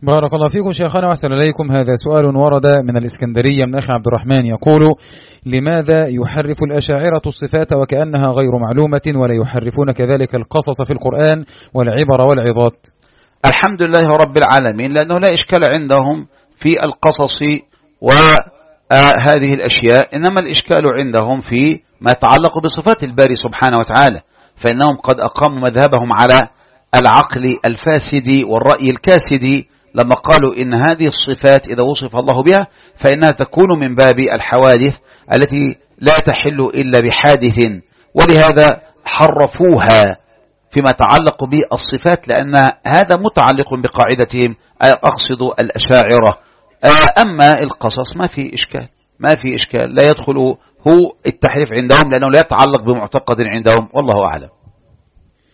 بارك الله فيكم شيخنا وأحسن إليكم. هذا سؤال ورد من الإسكندرية من أخي عبد الرحمن يقول: لماذا يحرف الأشاعرة الصفات وكأنها غير معلومة، ولا يحرفون كذلك القصص في القرآن والعبر والعظات؟ الحمد لله رب العالمين، لأنه لا إشكال عندهم في القصص وهذه الأشياء، إنما الإشكال عندهم في ما يتعلق بصفات الباري سبحانه وتعالى، فإنهم قد أقاموا مذهبهم على العقل الفاسد والرأي الكاسد لما قالوا إن هذه الصفات إذا وصف الله بها فإنها تكون من باب الحوادث التي لا تحل إلا بحادث، ولهذا حرفوها فيما يتعلق بالصفات، لأن هذا متعلق بقاعدتهم، أقصد الأشاعرة. أما القصص ما في إشكال لا يدخل هو التحريف عندهم، لأنه لا يتعلق بمعتقد عندهم، والله أعلم.